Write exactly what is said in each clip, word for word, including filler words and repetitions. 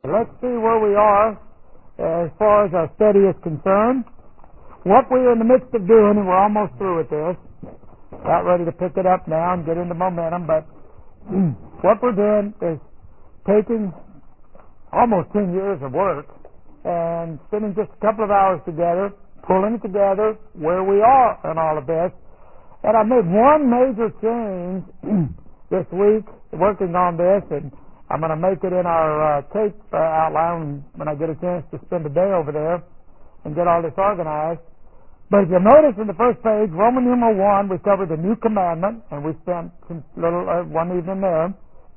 let's see where we are as far as our study is concerned. What we're in the midst of doing, and we're almost through with this, about ready to pick it up now and get into momentum, but what we're doing is taking almost ten years of work and spending just a couple of hours together, pulling it together where we are in all of this. And I made one major change this week working on this, and I'm going to make it in our uh, tape uh, outline when I get a chance to spend a day over there and get all this organized. But if you'll notice in the first page, Roman numeral one, we covered the new commandment, and we spent some little uh, one evening there.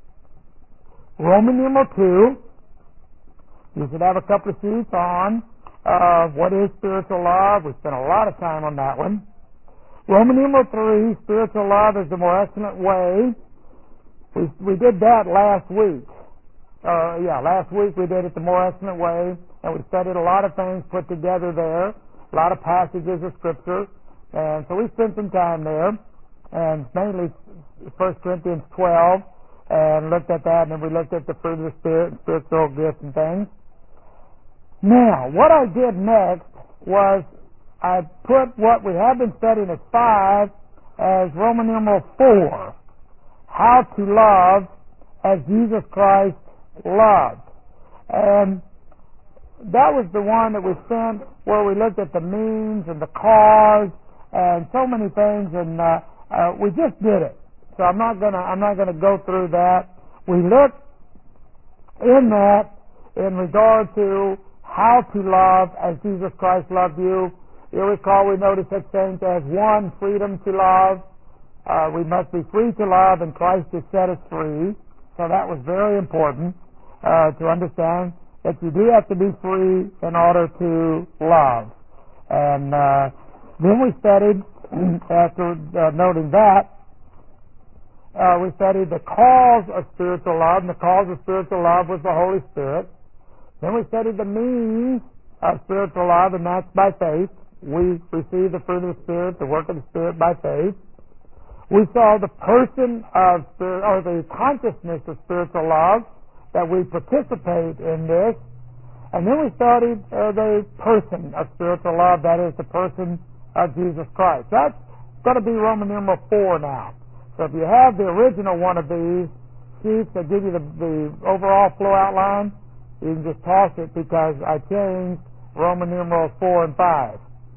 Roman numeral two, you should have a couple of sheets on uh, what is spiritual love. We spent a lot of time on that one. Roman numeral three, spiritual love is the more excellent way. We we did that last week. Uh, yeah, last week we did it the more excellent way, and we studied a lot of things put together there, a lot of passages of Scripture, and so we spent some time there, and mainly First Corinthians twelve, and looked at that, and then we looked at the fruit of the Spirit and spiritual gifts and things. Now, what I did next was I put what we have been studying as five as Roman numeral four. How to love as Jesus Christ loved. And that was the one that we spent where we looked at the means and the cause and so many things, and uh, uh, we just did it. So I'm not gonna I'm not gonna go through that. We looked in that in regard to how to love as Jesus Christ loved you. You'll recall we noticed such things as one, freedom to love. Uh, we must be free to love, and Christ has set us free. So that was very important uh, to understand that you do have to be free in order to love. And uh, then we studied, after uh, noting that, uh, we studied the cause of spiritual love, and the cause of spiritual love was the Holy Spirit. Then we studied the means of spiritual love, and that's by faith. We receive the fruit of the Spirit, the work of the Spirit by faith. We saw the person of spirit, or the consciousness of spiritual love, that we participate in this. And then we studied uh, the person of spiritual love, that is the person of Jesus Christ. That's going to be Roman numeral four now. So if you have the original one of these sheets that give you the, the overall flow outline, you can just toss it because I changed Roman numerals four and five.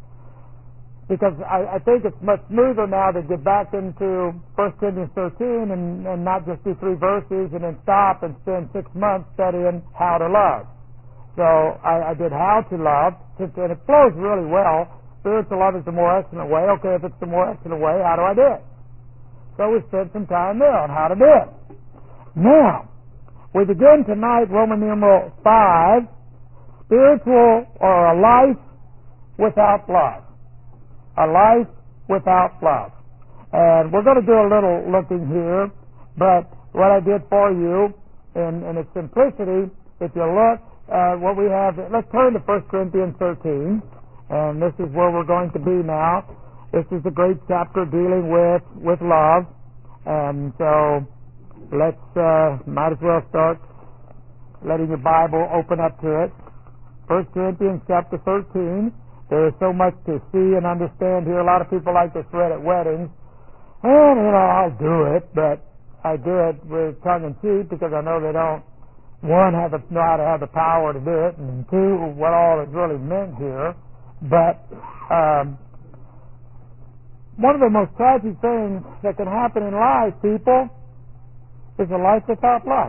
Because I, I think it's much smoother now to get back into First Corinthians thirteen and, and not just do three verses and then stop and spend six months studying how to love. So I, I did how to love, and it flows really well. Spiritual love is the more excellent way. Okay, if it's the more excellent way, how do I do it? So we spent some time there on how to do it. Now, we begin tonight, Roman numeral five, spiritual or a life without love. A life without love. And we're going to do a little looking here, but what I did for you in, in its simplicity, if you look, uh, what we have, let's turn to First Corinthians thirteen, and this is where we're going to be now. This is the great chapter dealing with, with love, and so let's, uh, might as well start letting your Bible open up to it. First Corinthians chapter thirteen. There is so much to see and understand here. A lot of people like this read at weddings. And, you know, I'll do it, but I do it with tongue in cheek because I know they don't, one, have the, know how to have the power to do it, and two, what all is really meant here. But um, one of the most tragic things that can happen in life, people, is a life without love.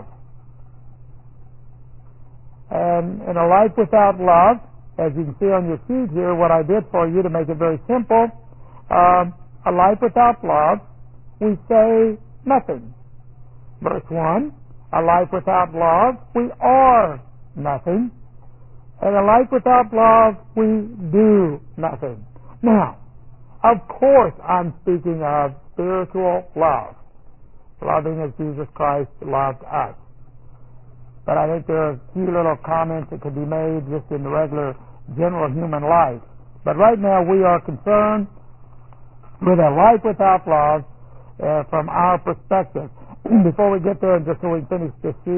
And in a life without love, as you can see on your sheet here, what I did for you to make it very simple, um, a life without love, we say nothing. Verse one, a life without love, we are nothing. And a life without love, we do nothing. Now, of course I'm speaking of spiritual love, loving as Jesus Christ loved us. But I think there are a few little comments that could be made just in the regular general human life. But right now we are concerned with a life without love uh, from our perspective. Before we get there, and just so we finish this sheet,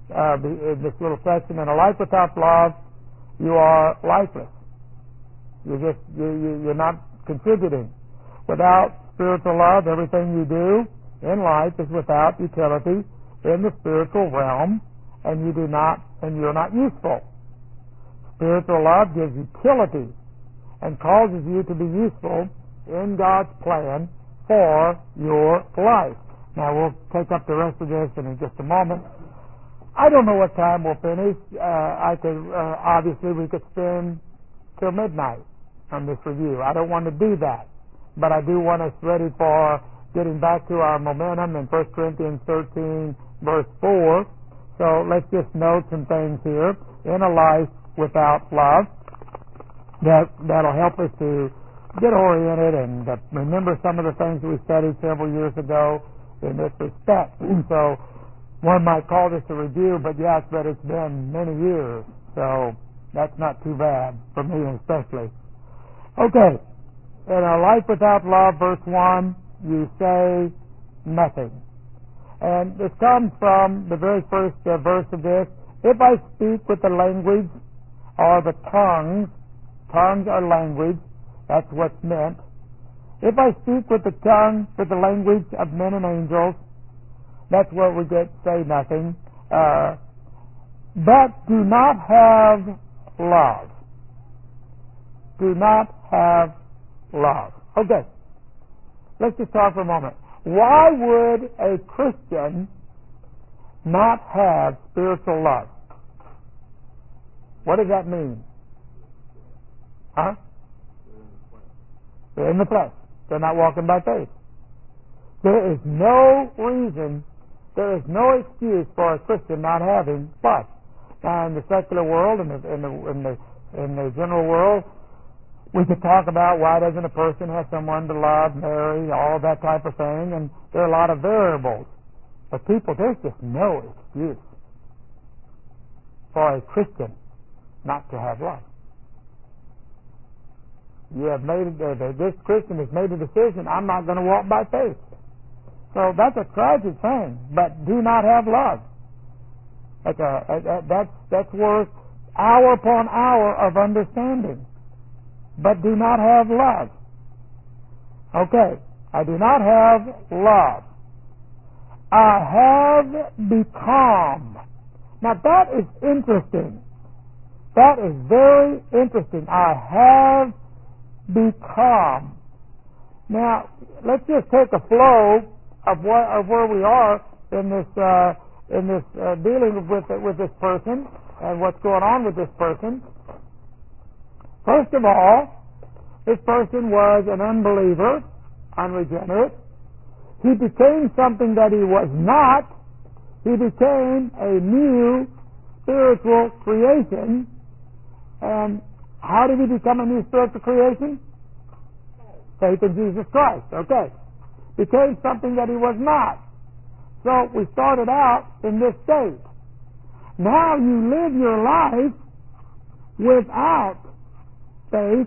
uh, in this little section. In a life without love, you are lifeless. You just you, you you're not contributing. Without spiritual love, everything you do in life is without utility in the spiritual realm, and you do not and you're not useful. Spiritual love gives utility and causes you to be useful in God's plan for your life. Now we'll take up the rest of this in just a moment. I don't know what time we'll finish. Uh, I could uh, obviously we could spend till midnight on this review. I don't want to do that, but I do want us ready for getting back to our momentum in First Corinthians thirteen, verse four. So let's just note some things here. In a life without love, that that'll help us to get oriented and uh, remember some of the things that we studied several years ago in this respect. So one might call this a review, but yes, but it's been many years, so that's not too bad for me especially. Okay, in a life without love, verse one, you say nothing. And this comes from the very first uh, verse of this. If I speak with the language or the tongues, tongues are language, that's what's meant. If I speak with the tongue, with the language of men and angels, that's where we get say nothing. Uh, but do not have love. Do not have love. Okay. Let's just talk for a moment. Why would a Christian not have spiritual love? What does that mean? Huh? They're in the flesh. They're not walking by faith. There is no reason, there is no excuse for a Christian not having flesh. Now, in the secular world, in the, in the, in the, in the general world, we could talk about why doesn't a person have someone to love, marry, all that type of thing, and there are a lot of variables. But people, there's just no excuse for a Christian not to have love. You have made uh, this Christian has made a decision. I'm not going to walk by faith. So that's a tragic thing. But do not have love. That's a, a, a, that's that's worth hour upon hour of understanding. But do not have love. Okay, I do not have love. I have become. Now that is interesting. That is very interesting. I have become. Now, let's just take a flow of what of where we are in this uh, in this uh, dealing with with this person and what's going on with this person. First of all, this person was an unbeliever, unregenerate. He became something that he was not. He became a new spiritual creation. And how did he become a new spiritual creation? Faith in Jesus Christ. Okay. Became something that he was not. So we started out in this state. Now you live your life without faith.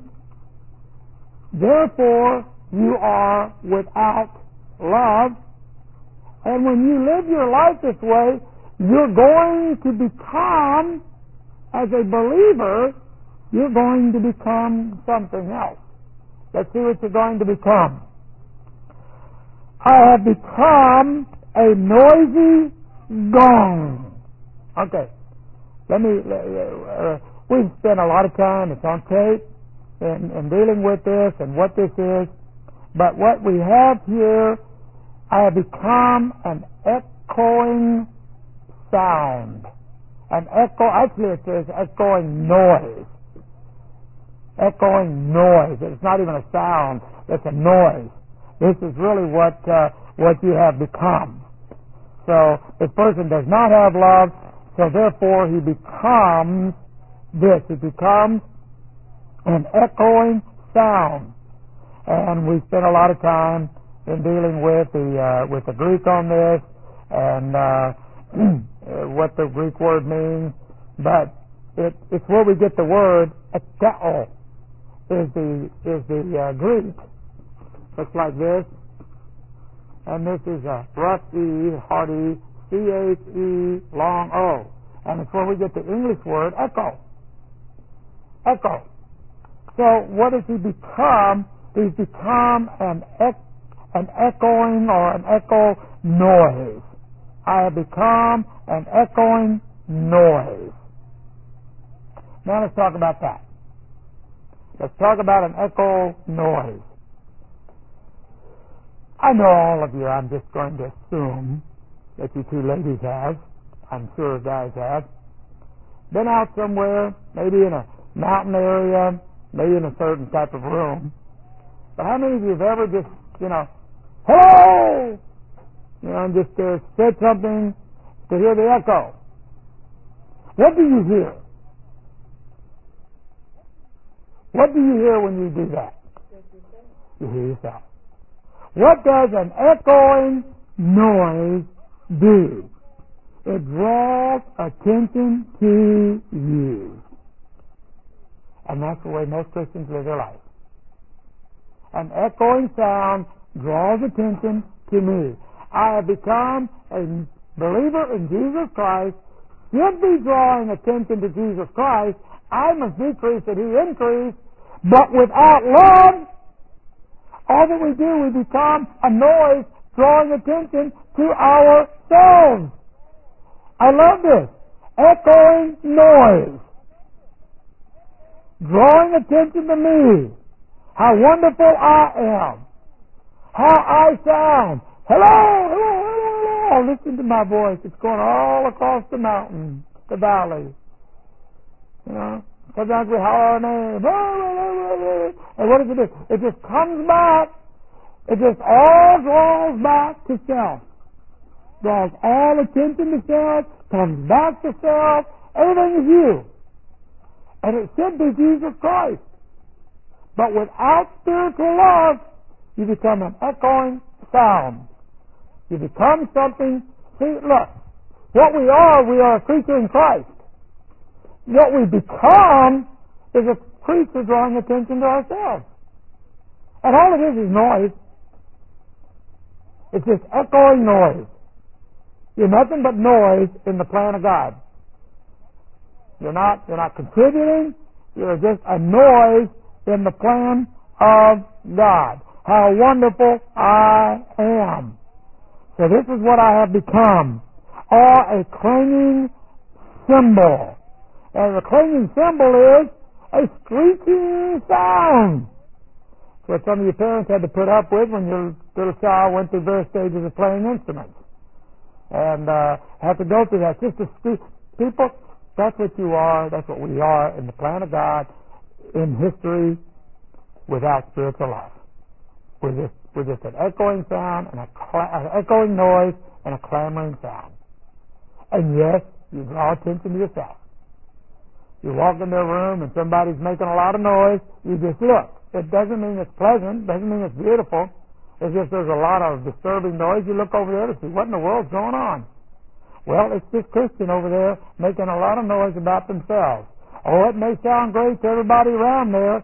Therefore, you are without love. And when you live your life this way, you're going to become, as a believer, you're going to become something else. Let's see what you're going to become. I have become a noisy gong. Okay. Let me, uh, we've spent a lot of time, it's on tape, in, in dealing with this and what this is. But what we have here, I have become an echoing sound. An echo, actually it says echoing noise. Echoing noise. It's not even a sound, it's a noise. This is really what uh, what you have become. So this person does not have love, so therefore he becomes this. He becomes an echoing sound. And we spent a lot of time in dealing with the uh, with the Greek on this and uh, what the Greek word means, but it, it's where we get the word ekeo. Is the is the uh, Greek. Looks like this, and this is a rough E, hard E, C H E, long O. And it's where we get the English word echo. Echo. So what does he become? He's become an, ec- an echoing or an echo noise. I have become an echoing noise. Now let's talk about that. Let's talk about an echo noise. I know all of you, I'm just going to assume that you two ladies have, I'm sure guys have, been out somewhere, maybe in a mountain area, maybe in a certain type of room. But how many of you have ever just, you know, hello, you know, and just uh, said something to hear the echo? What do you hear? What do you hear when you do that? You hear yourself. What does an echoing noise do? It draws attention to you. And that's the way most Christians live their life. An echoing sound draws attention to me. I have become a believer in Jesus Christ, should be drawing attention to Jesus Christ. I must decrease that He increase, but without love, all that we do, we become a noise drawing attention to ourselves. I love this. Echoing noise. Drawing attention to me. How wonderful I am. How I sound. Hello, hello, hello, hello. Listen to my voice. It's going all across the mountain, the valley. You know, sometimes we holler our name. And what does it do? It just comes back. It just all draws back to self. Draws all attention to self. Comes back to self. Everything is you. And it should be Jesus Christ. But without spiritual love, you become an echoing sound. You become something. See, look, what we are, we are a creature in Christ. What we become is a creature drawing attention to ourselves. And all it is is noise. It's just echoing noise. You're nothing but noise in the plan of God. You're not, you're not contributing. You're just a noise in the plan of God. How wonderful I am. So this is what I have become. Or a clanging cymbal. And the clanging cymbal is a screeching sound. What some of your parents had to put up with when your little child went through various stages of playing instruments. And uh, had to go through that. Just to speak. People, that's what you are. That's what we are in the plan of God in history without spiritual life. We're just, we're just an echoing sound and a cla- an echoing noise and a clamoring sound. And yes, you draw attention to yourself. You walk into a room and somebody's making a lot of noise, you just look. It doesn't mean it's pleasant, doesn't mean it's beautiful. It's just there's a lot of disturbing noise. You look over there to see what in the world's going on. Well, it's this Christian over there making a lot of noise about themselves. Oh, it may sound great to everybody around there,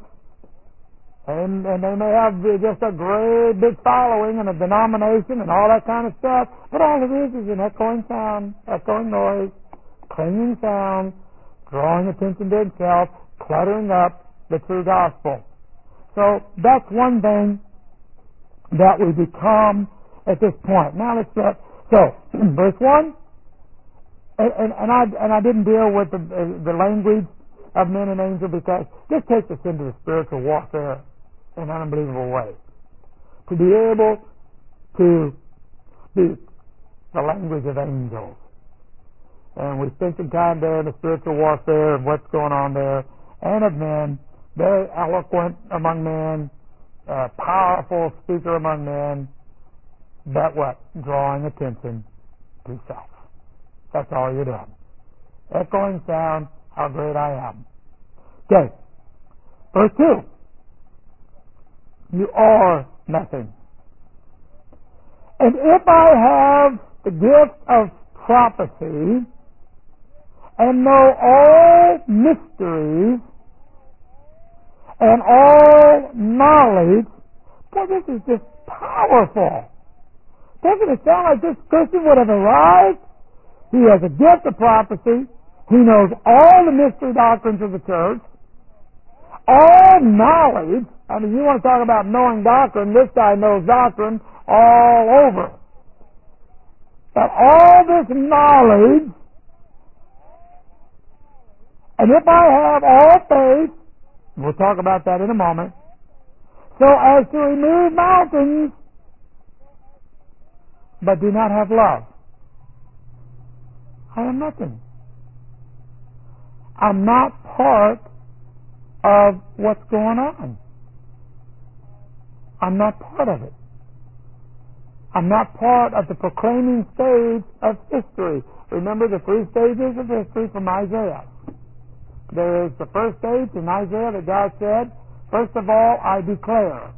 and, and they may have just a great big following and a denomination and all that kind of stuff, but all it is is an echoing sound, echoing noise, clanging sound, drawing attention to itself, cluttering up the true gospel. So that's one thing that we become at this point. Now let's look. So, verse one, and, and, and I and I didn't deal with the, the language of men and angels because this takes us into the spiritual warfare in an unbelievable way. To be able to speak the language of angels. And we spent some time there in the spiritual warfare and what's going on there, and of men, very eloquent among men, uh, powerful speaker among men, but what? Drawing attention to self. That's all you're doing. Echoing sound, how great I am. Okay. Verse two. You are nothing. And if I have the gift of prophecy and know all mysteries and all knowledge, boy, this is just powerful. Doesn't it sound like this Christian would have arrived? He has a gift of prophecy. He knows all the mystery doctrines of the church, all knowledge. I mean, you want to talk about knowing doctrine, this guy knows doctrine all over. But all this knowledge, and if I have all faith, we'll talk about that in a moment, so as to remove mountains, but do not have love, I am nothing. I'm not part of what's going on. I'm not part of it. I'm not part of the proclaiming stage of history. Remember the three stages of history from Isaiah. There is the first stage in Isaiah that God said, first of all, I declare.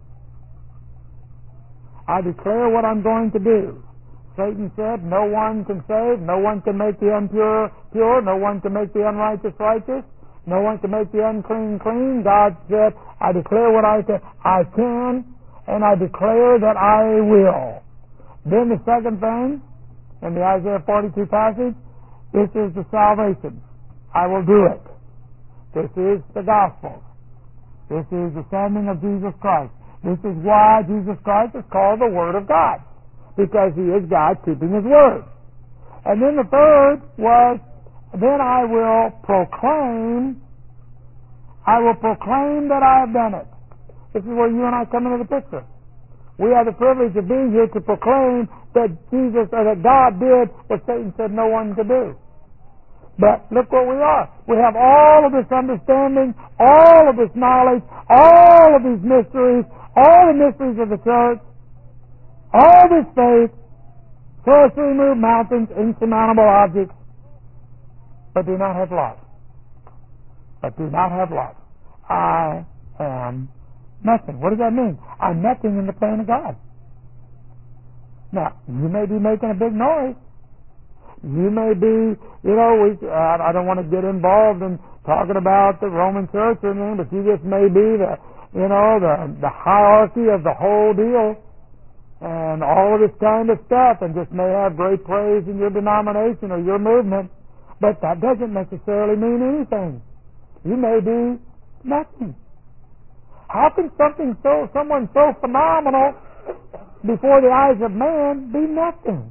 I declare what I'm going to do. Satan said, no one can save, no one can make the impure pure, no one can make the unrighteous righteous, no one can make the unclean clean. God said, I declare what I can, I can, and I declare that I will. Then the second thing, in the Isaiah forty-two passage, this is the salvation. I will do it. This is the gospel. This is the sending of Jesus Christ. This is why Jesus Christ is called the Word of God, because He is God keeping His Word. And then the third was, then I will proclaim, I will proclaim that I have done it. This is where you and I come into the picture. We have the privilege of being here to proclaim that Jesus, or that God did what Satan said no one could do. But look what we are. We have all of this understanding, all of this knowledge, all of these mysteries, all the mysteries of the church, all this faith, so as to remove mountains, insurmountable objects, but do not have love. But do not have love. I am nothing. What does that mean? I'm nothing in the plan of God. Now, you may be making a big noise. You may be, you know, we, uh, I don't want to get involved in talking about the Roman Church or anything, but you just may be the, you know, the, the hierarchy of the whole deal and all of this kind of stuff, and just may have great praise in your denomination or your movement, but that doesn't necessarily mean anything. You may be nothing. How can something so, someone so phenomenal before the eyes of man be nothing?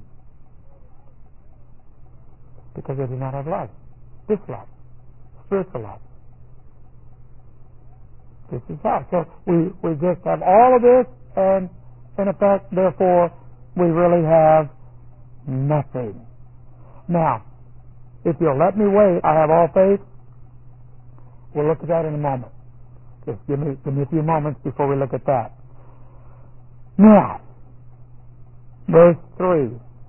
Because they do not have love. This love. Spiritual love. This is how. So we, we just have all of this, and in effect, therefore, we really have nothing. Now, if you'll let me wait, I have all faith. We'll look at that in a moment. Just give me, give me a few moments before we look at that. Now, verse three.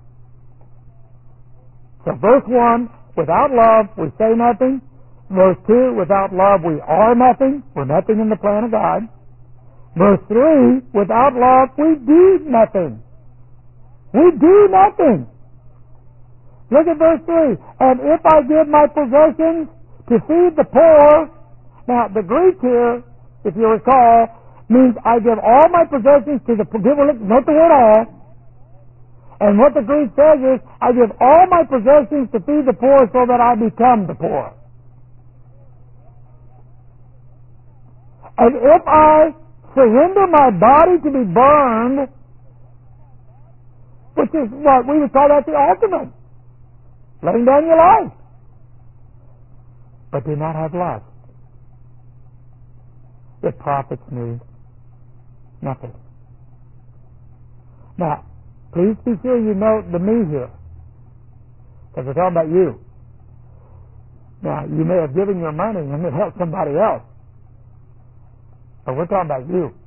So verse one, without love, we say nothing. Verse two, without love, we are nothing. We're nothing in the plan of God. Verse three, without love, we do nothing. We do nothing. Look at verse three. And if I give my possessions to feed the poor, now the Greek here, if you recall, means I give all my possessions to the poor. Note the word all. And what the Greek says is, I give all my possessions to feed the poor so that I become the poor. And if I surrender my body to be burned, which is what we would call that the ultimate, laying down your life, but do not have love, it profits me nothing. Now, please be sure you note the me here, because we're talking about you. Now, you may have given your money and it helped somebody else, but we're talking about you.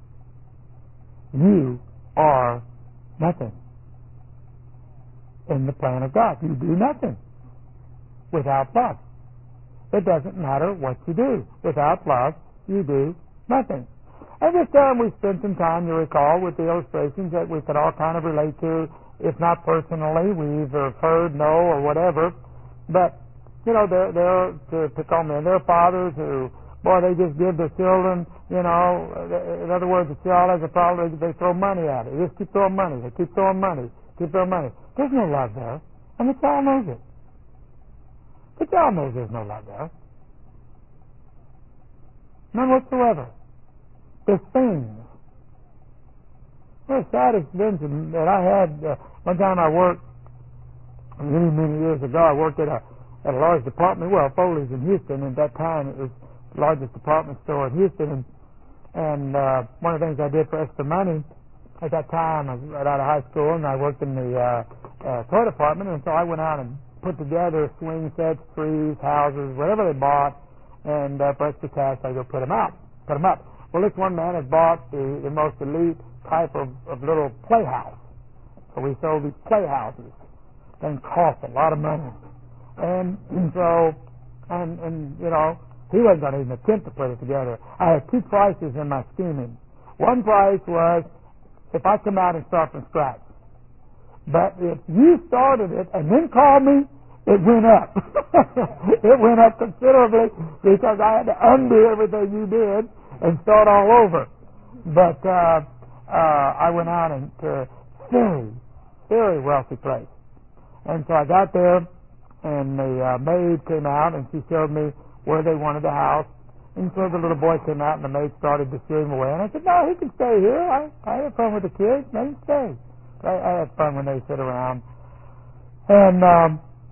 You are nothing in the plan of God. You do nothing without love. It doesn't matter what you do. Without love, you do nothing. And this time we spent some time, you recall, with the illustrations that we could all kind of relate to, if not personally, we either heard, know, or whatever. But, you know, they're, they're to pick on men. There are fathers who, boy, they just give their children, you know, in other words, the child has a problem, they throw money at it. They just keep throwing money. They keep throwing money. Keep throwing money. There's no love there. And the child knows it. But y'all knows there's no love there. None whatsoever. There's things. The saddest incident that I had, uh, one time I worked, many, many years ago, I worked at a, at a large department, well, Foley's in Houston, and at that time it was the largest department store in Houston, and, and uh, one of the things I did for extra money, at that time, I was right out of high school, and I worked in the uh, uh, toy department, and so I went out and put together swing sets, trees, houses, whatever they bought, and uh, for extra cash, I go put them out, put them up. Well, this one man had bought the, the most elite type of, of little playhouse. So we sold these playhouses, and cost a lot of money. And, and so, and, and you know, he wasn't going to even attempt to put it together. I had two prices in my scheming. One price was if I come out and start from scratch. But if you started it and then called me, it went up. It went up considerably because I had to undo everything you did and start all over. But uh, uh, I went out into a very, very wealthy place. And so I got there, and the uh, maid came out, and she showed me where they wanted the house. And so the little boy came out, and the maid started to steer him away. And I said, no, he can stay here. I, I have fun with the kids. Let him stay. I, I had fun when they sit around. And um,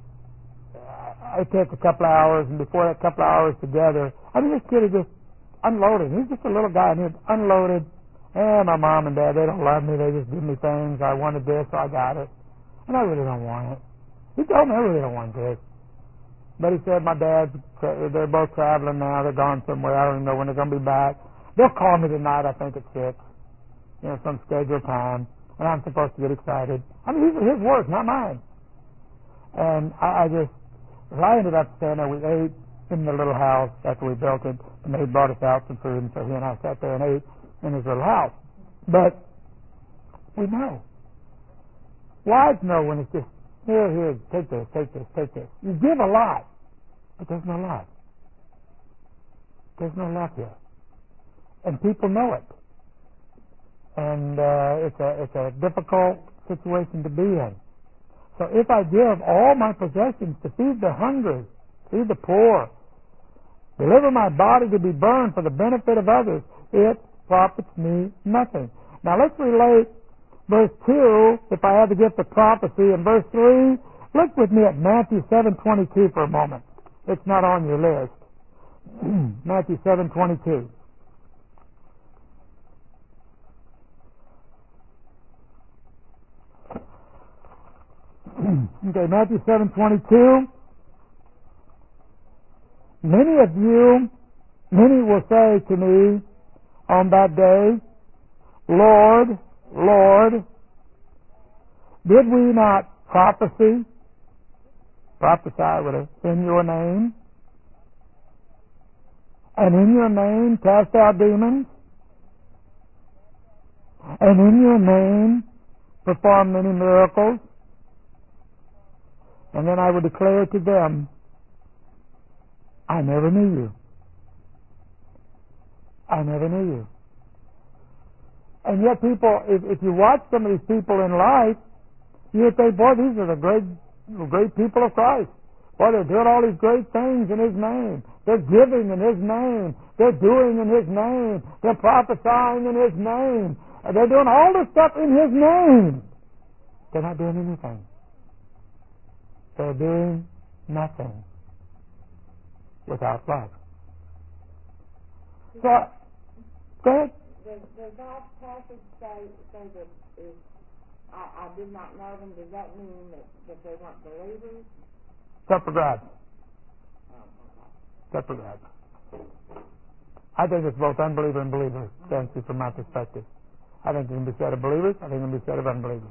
it took a couple of hours, and before that couple of hours together, I mean, this kid is just unloaded. He's just a little guy, and he's unloaded. And my mom and dad, they don't love me. They just give me things. I wanted this, so I got it. And I really don't want it. He told me I really don't want this. But he said my dad's, they're both traveling now. They're gone somewhere. I don't even know when they're going to be back. They'll call me tonight, I think, at six. You know, some scheduled time. And I'm supposed to get excited. I mean, these are his words, not mine. And I, I just, I ended up staying there. We ate in the little house after we built it. And they brought us out some food, and so he and I sat there and ate in his little house. But we know. Wives know when it's just, here, here, take this, take this, take this. You give a lot, but there's no love. There's no love here. And people know it. And uh, it's a it's a difficult situation to be in. So if I give all my possessions to feed the hungry, feed the poor, deliver my body to be burned for the benefit of others, it profits me nothing. Now let's relate verse two, if I have the gift of prophecy, and verse three, look with me at Matthew seven twenty-two for a moment. It's not on your list. Matthew seven twenty-two. Okay, Matthew seven twenty-two. Many of you, many will say to me on that day, Lord, Lord, did we not prophesy, prophesy with us in your name, and in your name cast out demons, and in your name perform many miracles? And then I would declare to them, I never knew you. I never knew you. And yet people, if, if you watch some of these people in life, you would think, boy, these are the great, great people of Christ. Boy, they're doing all these great things in His name. They're giving in His name. They're doing in His name. They're prophesying in His name. They're doing all this stuff in His name. They're not doing anything. They're doing nothing without love. So, go ahead. Does, does that passage say, say that if I, I did not know them, does that mean that, that they weren't believers? Except for God. Oh, okay. Except for God. I think it's both unbeliever and believer, thank you, from my perspective. I think it can be said of believers, I think it can be said of unbelievers.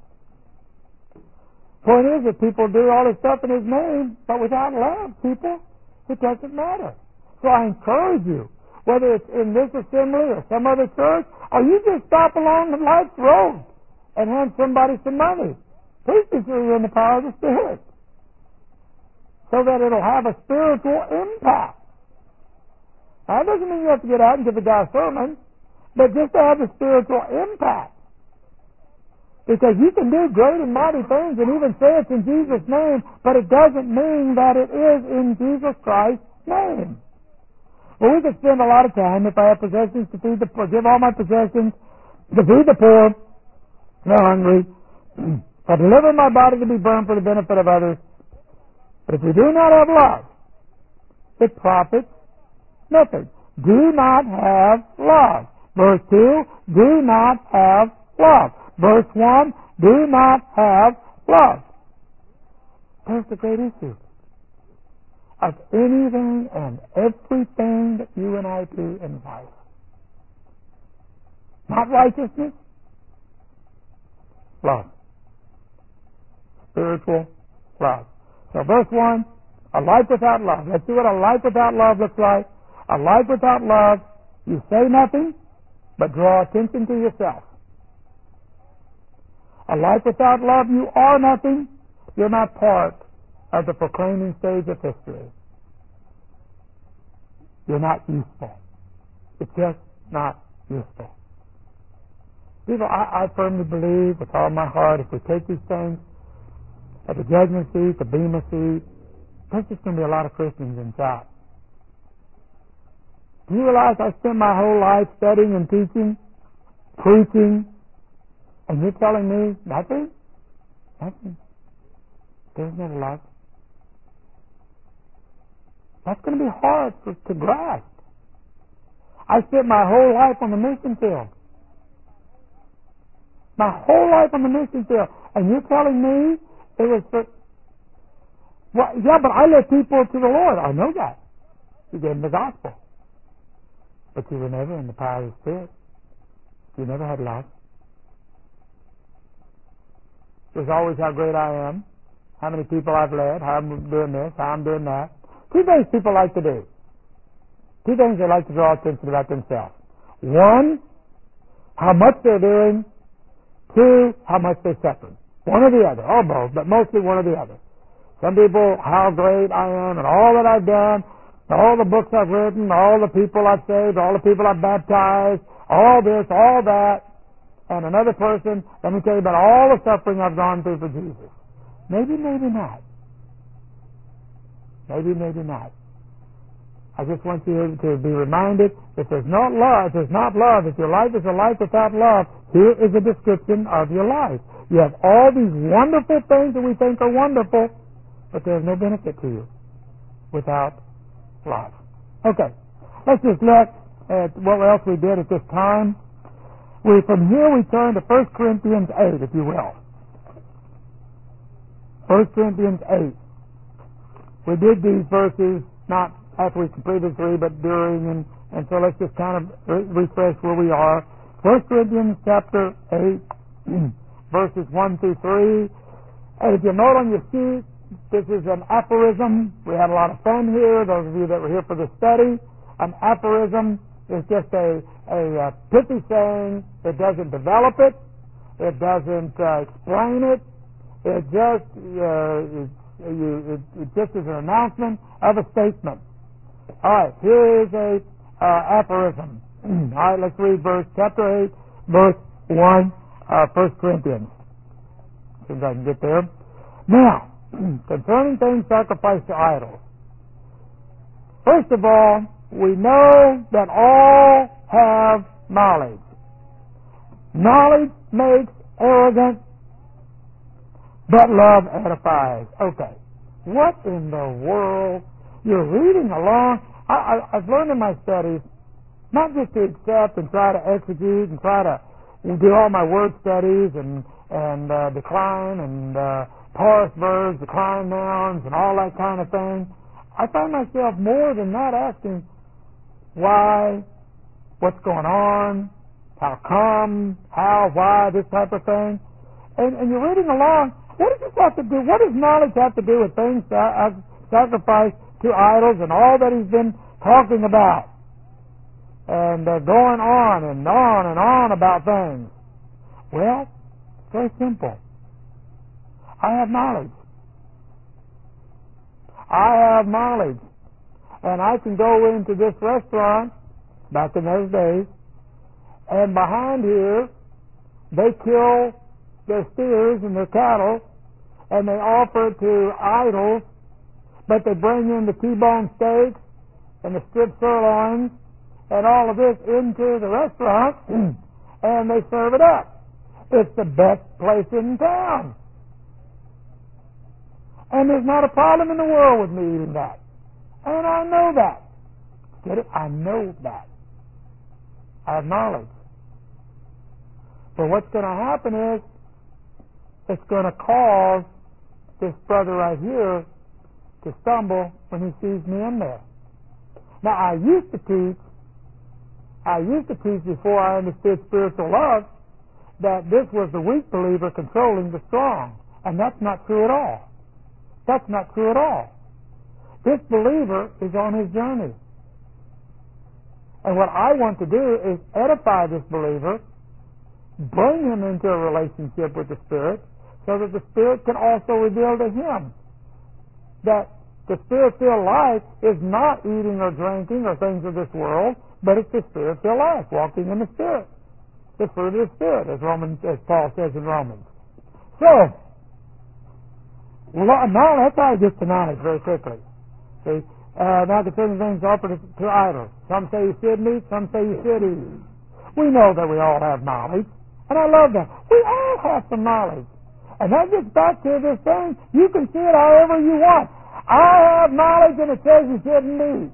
Point is that people do all this stuff in His name, but without love, people, it doesn't matter. So I encourage you, whether it's in this assembly or some other church, or you just stop along the life's road and hand somebody some money. Please be sure you're in the power of the Spirit, so that it'll have a spiritual impact. Now, that doesn't mean you have to get out and give the guy a sermon, but just to have a spiritual impact. Because you can do great and mighty things and even say it's in Jesus' name, but it doesn't mean that it is in Jesus Christ's name. Well, we could spend a lot of time, if I have possessions to feed the poor, give all my possessions to feed the poor, the hungry, I deliver my body to be burned for the benefit of others. But if you do not have love, it profits nothing. Do not have love. Verse two, do not have love. Verse one, do not have love. There's the great issue of anything and everything that you and I do in life. Not righteousness, love. Spiritual love. So verse one, a life without love. Let's see what a life without love looks like. A life without love, you say nothing, but draw attention to yourself. A life without love, you are nothing. You're not part of the proclaiming stage of history. You're not useful. It's just not useful. People, I, I firmly believe with all my heart, if we take these things at the judgment seat, the bema seat, there's just going to be a lot of Christians inside. Do you realize I spent my whole life studying and teaching, preaching, and you're telling me nothing? Nothing. There's no love. That's going to be hard for, to grasp. I spent my whole life on the mission field. My whole life on the mission field. And you're telling me it was for... Well, yeah, but I led people to the Lord. I know that. You gave them the gospel. But you were never in the power of the Spirit. You never had love. It was always how great I am, how many people I've led, how I'm doing this, how I'm doing that. Two things people like to do. Two things they like to draw attention about themselves. One, how much they're doing. Two, how much they're suffering. One or the other, or both, but mostly one or the other. Some people, how great I am and all that I've done, all the books I've written, all the people I've saved, all the people I've baptized, all this, all that. And another person, let me tell you about all the suffering I've gone through for Jesus. Maybe, maybe not. Maybe, maybe not. I just want you to be reminded, if there's not love, if there's not love, if your life is a life without love, here is a description of your life. You have all these wonderful things that we think are wonderful, but there's no benefit to you without love. Okay, let's just look at what else we did at this time. We, from here we turn to First Corinthians eight, if you will. First Corinthians eight. We did these verses not after we completed three, but during, and, and so let's just kind of re- refresh where we are. First Corinthians chapter eight, verses one through three. And if you note on your sheet, this is an aphorism. We had a lot of fun here, those of you that were here for the study. An aphorism is just a, a, a pithy saying. It doesn't develop it. It doesn't uh, explain it. It just uh, it, you, it, it just is an announcement of a statement. All right, here is a uh, aphorism. All right, let's read verse chapter eight, verse one, uh, First Corinthians. See if I can get there. Now, concerning things sacrificed to idols. First of all, we know that all have knowledge. Knowledge makes arrogant, but love edifies. Okay. What in the world? You're reading along. I, I, I've learned in my studies not just to accept and try to execute and try to do all my word studies and, and uh, decline and uh, parse verbs, decline nouns, and all that kind of thing. I find myself more than not asking why, what's going on, how come, how, why, this type of thing. And, and you're reading along. What does this have to do? What does knowledge have to do with things uh, sacrificed to idols and all that he's been talking about? And uh, going on and on and on about things. Well, it's very simple. I have knowledge. I have knowledge. And I can go into this restaurant, back in those days, and behind here, they kill their steers and their cattle, and they offer it to idols, but they bring in the T-bone steaks and the strip sirloins and all of this into the restaurant, and they serve it up. It's the best place in town. And there's not a problem in the world with me eating that. And I know that. Get it? I know that. I have knowledge. But what's going to happen is it's going to cause this brother right here to stumble when he sees me in there. Now, I used to teach, I used to teach before I understood spiritual love that this was the weak believer controlling the strong. And that's not true at all. That's not true at all. This believer is on his journey. And what I want to do is edify this believer, bring him into a relationship with the Spirit, so that the Spirit can also reveal to him that the Spirit-filled life is not eating or drinking or things of this world, but it's the Spirit-filled life, walking in the Spirit. The fruit of the Spirit, as Romans, as Paul says in Romans. So, now that's how I get to knowledge very quickly. See, uh, now concerning things offered to idols. Some say you shouldn't eat, some say you should eat. We know that we all have knowledge, and I love that. We all have some knowledge. And that gets back to this thing, you can see it however you want. I have knowledge and it says you shouldn't eat.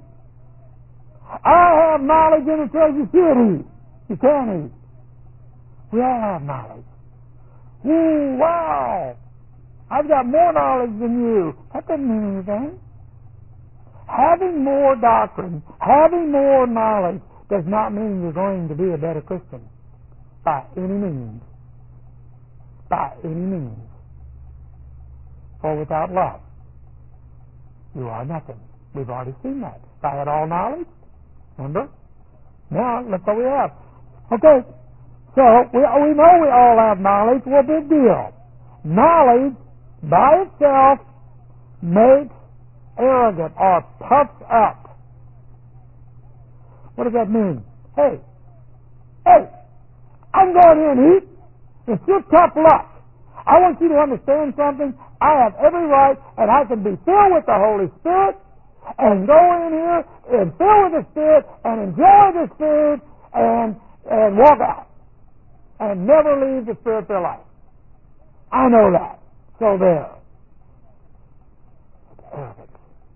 I have knowledge and it says you should eat. You can't eat. We all have knowledge. Ooh, wow! I've got more knowledge than you. That doesn't mean anything. Having more doctrine, having more knowledge, does not mean you're going to be a better Christian. By any means. By any means. For without love, you are nothing. We've already seen that. If I had all knowledge, remember? Now, look what we have. Okay, so we, we know we all have knowledge. Well, big deal. Knowledge by itself makes arrogant or puffs up. What does that mean? Hey, hey, I'm going here and eat. It's your tough luck. I want you to understand something. I have every right, and I can be filled with the Holy Spirit and go in here and fill with the Spirit and enjoy this food and and walk out and never leave the Spirit-filled life. I know that. So there. Arrogance.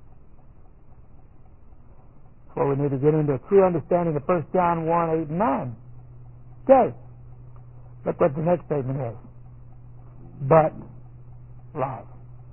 So we need to get into a true understanding of First John one, eight, and nine. Okay. Look what the next statement is. But love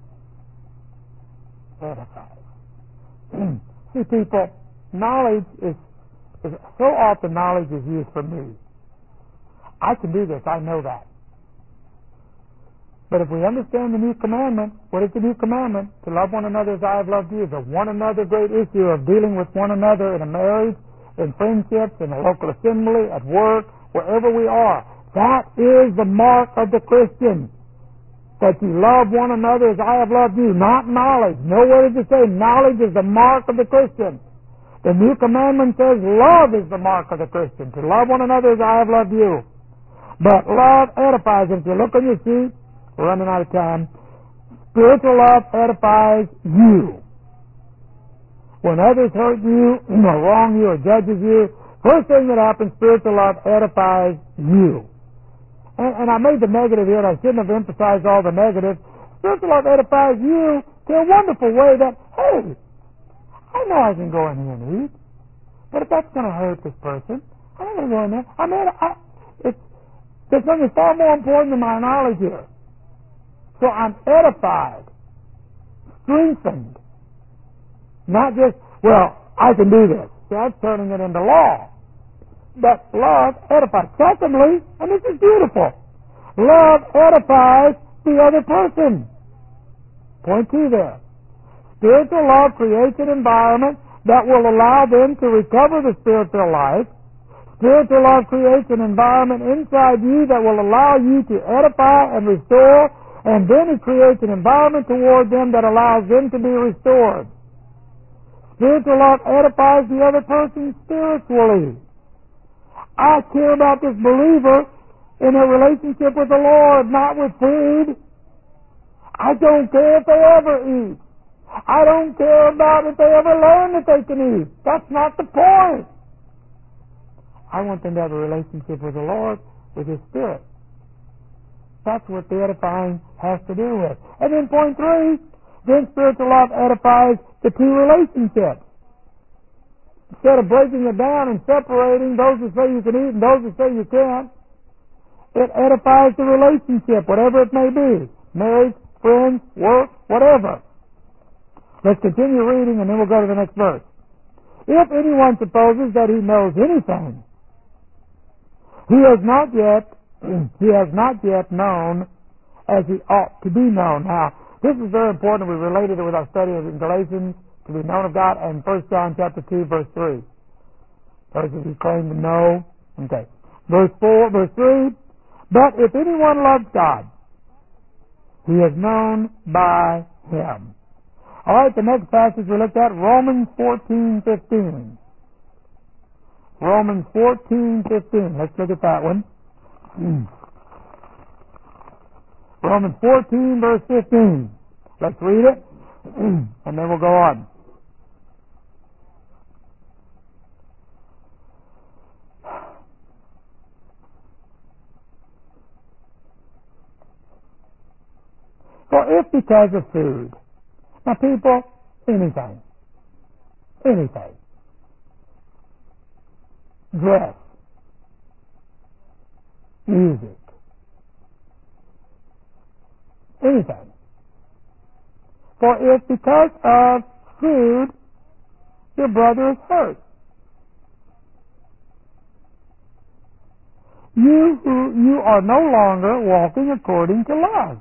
edifies. See, people, knowledge is, is so often knowledge is used for me. I can do this. I know that. But if we understand the new commandment, what is the new commandment? To love one another as I have loved you. The one another great issue of dealing with one another in a marriage, in friendships, in a local assembly, at work, wherever we are. That is the mark of the Christian. That you love one another as I have loved you. Not knowledge. Nowhere does it say knowledge is the mark of the Christian. The new commandment says love is the mark of the Christian. To love one another as I have loved you. But love edifies. If you look on your sheet, we're running out of time. Spiritual love edifies you. When others hurt you, or wrong you, or judges you, first thing that happens, spiritual love edifies you. And, and I made the negative here, and I shouldn't have emphasized all the negative. Spiritual love edifies you in a wonderful way that, hey, I know I can go in here and eat, but if that's going to hurt this person, I'm not going to go in there. I mean, I, it's, there's something far more important than my knowledge here. So I'm edified, strengthened. Not just, well, I can do this. That's turning it into law. But love edifies. Secondly, and this is beautiful, love edifies the other person. Point two there. Spiritual love creates an environment that will allow them to recover the spiritual life. Spiritual love creates an environment inside you that will allow you to edify and restore, and then it creates an environment toward them that allows them to be restored. Spiritual love edifies the other person spiritually. I care about this believer in a relationship with the Lord, not with food. I don't care if they ever eat. I don't care about if they ever learn that they can eat. That's not the point. I want them to have a relationship with the Lord, with His Spirit. That's what the edifying has to do with. And then point three, then spiritual love edifies the two relationships. Instead of breaking it down and separating those who say you can eat and those who say you can't, it edifies the relationship, whatever it may be. Marriage, friends, work, whatever. Let's continue reading and then we'll go to the next verse. If anyone supposes that he knows anything, he has not yet he has not yet known as he ought to be known. Now, this is very important. We related it with our study of Galatians, to be known of God, and First John chapter two, verse three. Those of you claim to know. Okay. Verse four, verse three. But if anyone loves God, he is known by Him. All right, the next passage we looked at, Romans fourteen fifteen. Romans fourteen fifteen. Let's look at that one. Romans fourteen, verse fifteen. Let's read it, and then we'll go on. For if because of food, now people, anything, anything, dress, music, anything. For if because of food your brother is hurt, you who you are no longer walking according to love.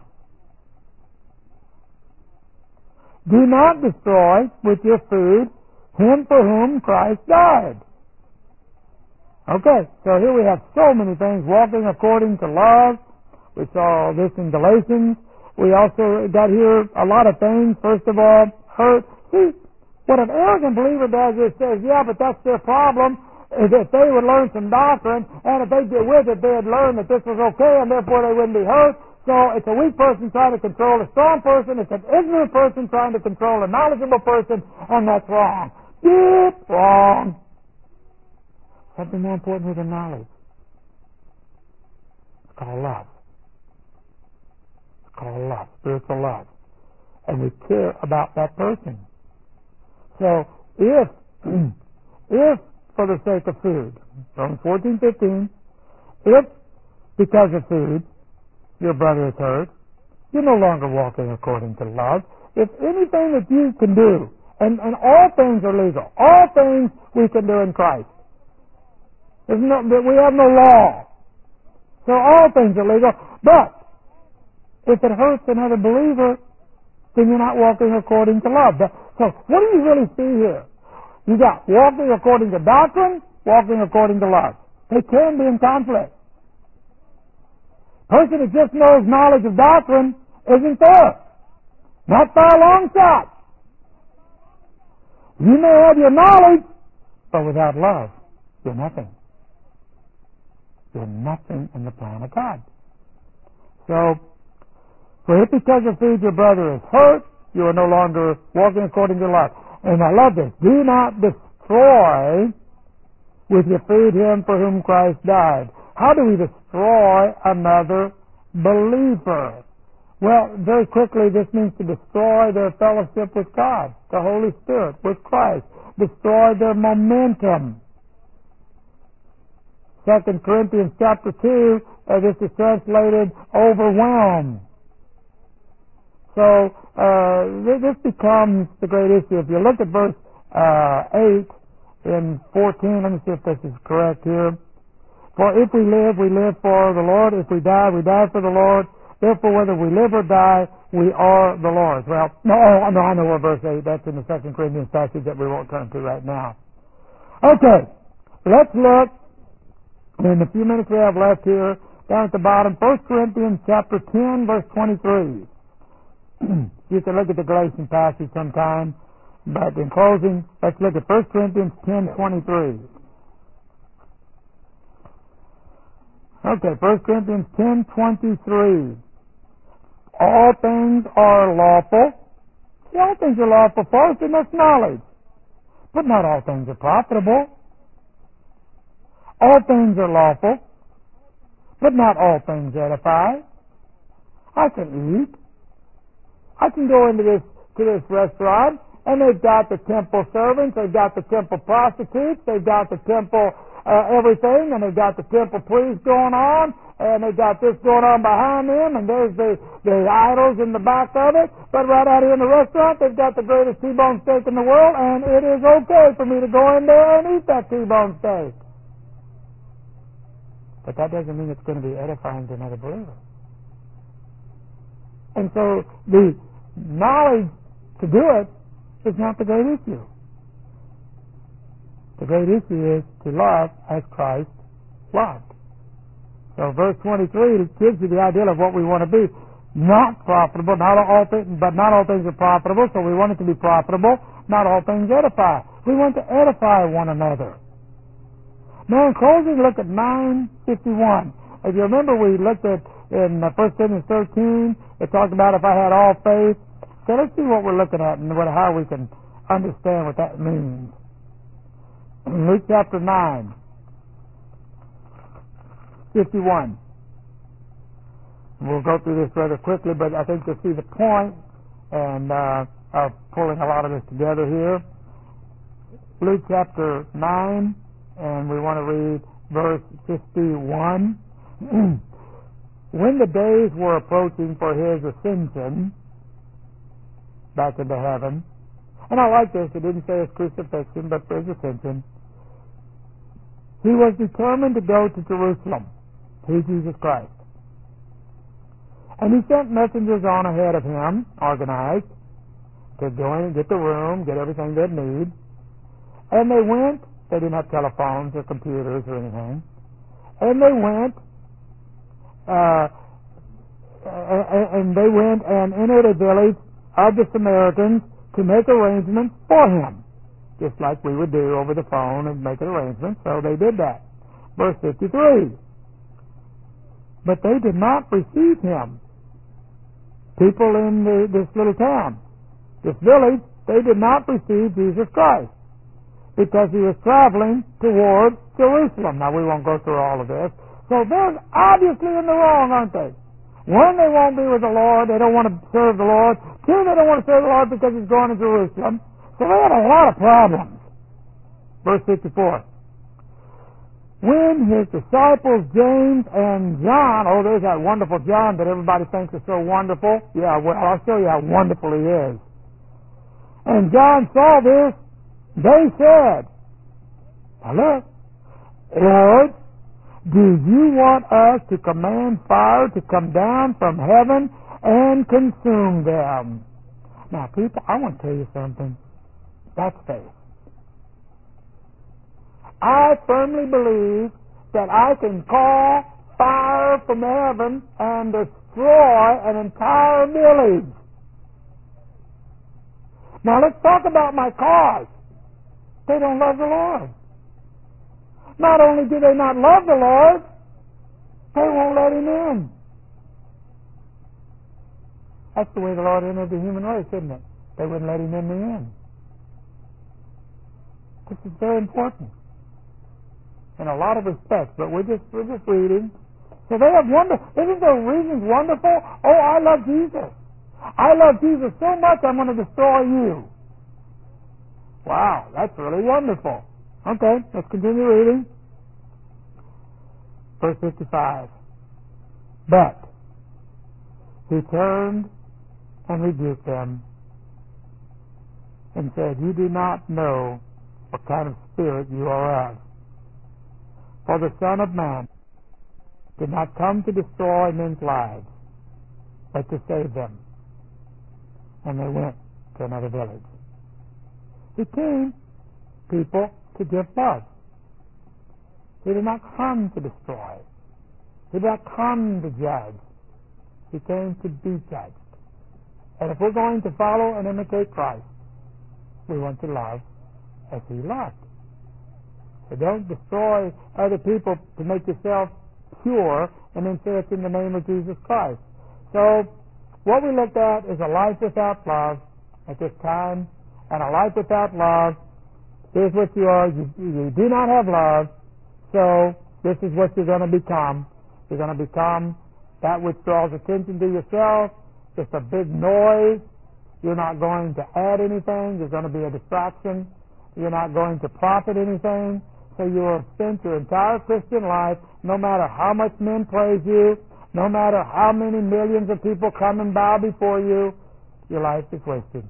Do not destroy with your food him for whom Christ died. Okay, so here we have so many things, walking according to love. We saw this in Galatians. We also got here a lot of things. First of all, hurt. See, what an arrogant believer does is says, yeah, but that's their problem. Is if they would learn some doctrine, and if they get with it, they'd learn that this was okay, and therefore they wouldn't be hurt. So it's a weak person trying to control a strong person. It's an ignorant person trying to control a knowledgeable person, and that's wrong. Deep wrong. Something more important than knowledge. It's called love. It's called love, spiritual love. And we care about that person. So if, if for the sake of food, Romans fourteen fifteen, if because of food your brother is hurt, you're no longer walking according to love. If anything that you can do, and, and all things are legal, all things we can do in Christ. There's no, we have no law. So all things are legal. But if it hurts another believer, then you're not walking according to love. So what do you really see here? You got walking according to doctrine, walking according to love. They can be in conflict. Person that just knows knowledge of doctrine isn't there. Not by a long shot. You may have your knowledge, but without love, you're nothing. You're nothing in the plan of God. So, for if because of food your brother is hurt, you are no longer walking according to love. And I love this. Do not destroy with your food him for whom Christ died. How do we destroy another believer? Well, very quickly, this means to destroy their fellowship with God, the Holy Spirit, with Christ. Destroy their momentum. Second Corinthians chapter two, uh, this is translated overwhelm. So, uh, this becomes the great issue. If you look at verse uh, eight in fourteen, let me see if this is correct here. For if we live, we live for the Lord. If we die, we die for the Lord. Therefore, whether we live or die, we are the Lord's. Well, no, no, I know where verse eight. That's in the Second Corinthians passage that we won't turn to right now. Okay, let's look in the few minutes we have left here down at the bottom. First Corinthians chapter ten, verse twenty-three. You can look at the Galatian passage sometime, but in closing, let's look at First Corinthians ten twenty-three. Okay, First Corinthians ten twenty-three. All things are lawful. See, all things are lawful for us, and that's knowledge. But not all things are profitable. All things are lawful, but not all things edify. I can eat. I can go into this to this restaurant, and they've got the temple servants, they've got the temple prostitutes, they've got the temple uh, everything, and they've got the temple priests going on, and they've got this going on behind them, and there's the, the idols in the back of it. But right out here in the restaurant, they've got the greatest T-bone steak in the world, and it is okay for me to go in there and eat that T-bone steak. But that doesn't mean it's going to be edifying to another believer. And so the knowledge to do it is not the great issue. The great issue is to love as Christ loved. So verse twenty-three gives you the idea of what we want to be. Not profitable, not all things, but not all things are profitable, so we want it to be profitable. Not all things edify. We want to edify one another. Now, in closing, look at nine fifty-one. If you remember, we looked at in First Corinthians thirteen, it talked about if I had all faith. So let's see what we're looking at and what, how we can understand what that means. In Luke chapter nine, fifty-one. We'll go through this rather quickly, but I think you'll see the point and uh, of pulling a lot of this together here. Luke chapter nine. And we want to read verse fifty-one. When the days were approaching for his ascension back into heaven, and I like this, it didn't say his crucifixion, but for his ascension, he was determined to go to Jerusalem, to Jesus Christ. And he sent messengers on ahead of him, organized, to go in and get the room, get everything they'd need. And they went. They didn't have telephones or computers or anything. And they went, uh, and they went and entered a village of the Samaritans to make arrangements for him, just like we would do over the phone and make an arrangement. So they did that. Verse fifty-three. But they did not receive him. People in the, this little town, this village, they did not receive Jesus Christ, because he was traveling toward Jerusalem. Now, we won't go through all of this. So they're obviously in the wrong, aren't they? One, they won't be with the Lord. They don't want to serve the Lord. Two, they don't want to serve the Lord because he's going to Jerusalem. So they had a lot of problems. Verse fifty-four. When his disciples James and John, oh, there's that wonderful John that everybody thinks is so wonderful. Yeah, well, I'll show you how wonderful he is. And John saw this. They said, now look, Lord, do you want us to command fire to come down from heaven and consume them? Now, people, I want to tell you something. That's faith. I firmly believe that I can call fire from heaven and destroy an entire village. Now, let's talk about my cause. They don't love the Lord. Not only do they not love the Lord, they won't let him in. That's the way the Lord entered the human race, isn't it? They wouldn't let him in the end. This is very important in a lot of respects, but we're just we're just reading. So they have wonder. Isn't their reasons wonderful? Oh, I love Jesus. I love Jesus so much I'm going to destroy you. Wow, that's really wonderful. Okay, let's continue reading. Verse fifty-five. But he turned and rebuked them and said, you do not know what kind of spirit you are of. For the Son of Man did not come to destroy men's lives, but to save them. And they went to another village. He came, people, to give love. He did not come to destroy. He did not come to judge. He came to be judged. And if we're going to follow and imitate Christ, we want to love as he loved. So don't destroy other people to make yourself pure, and then say it's in the name of Jesus Christ. So, what we looked at is a life without love at this time, and a life without love, here's what you are. You, you do not have love, so this is what you're going to become. You're going to become that which draws attention to yourself, just a big noise. You're not going to add anything. You're going to be a distraction. You're not going to profit anything. So you will spend your entire Christian life, no matter how much men praise you, no matter how many millions of people come and bow before you, your life is wasted.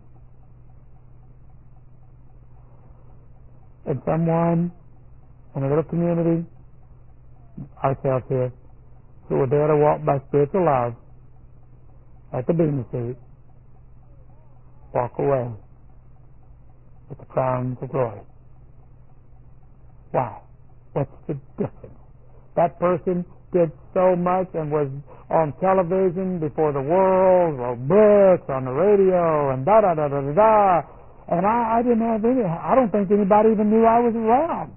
And someone in a little community, ourselves here, who will dare to walk by spiritual love at the Bema seat, walk away with the crowns of glory. Why? What's the difference? That person did so much and was on television before the world, wrote books, on the radio, and da da da da da da. And I, I didn't have any. I don't think anybody even knew I was around.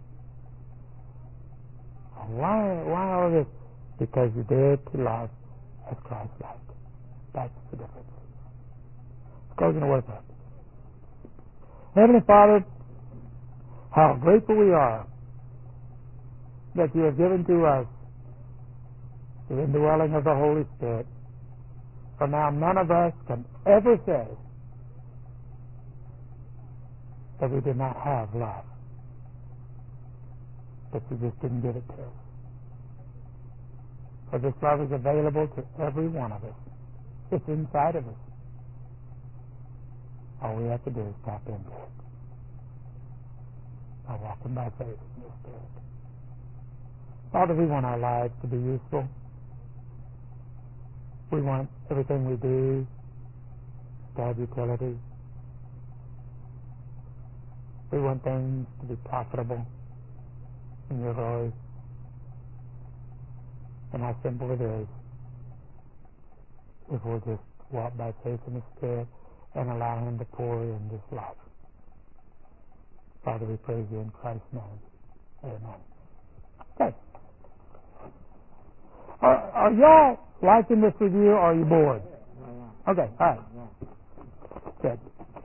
Why? Why all this? Because you dared to love as Christ loved. That's the difference. Let's close in a word of prayer. Heavenly Father, how grateful we are that you have given to us the indwelling of the Holy Spirit. For now, none of us can ever say that we did not have love, that you just didn't give it to us. For this love is available to every one of us. It's inside of us. All we have to do is tap into it by walking by faith in the Spirit. Father, we want our lives to be useful. We want everything we do to have utility. We want things to be profitable in your glory. And how simple it is if we'll just walk by faith in the Spirit and allow Him to pour in this love. Father, we praise you in Christ's name. Amen. Okay. Are, are y'all liking this review, or are you bored? Okay, all right. Good.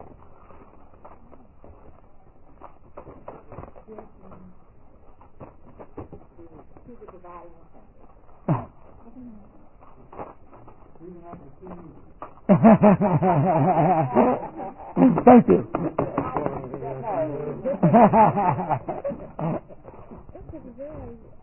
Thank you. This is really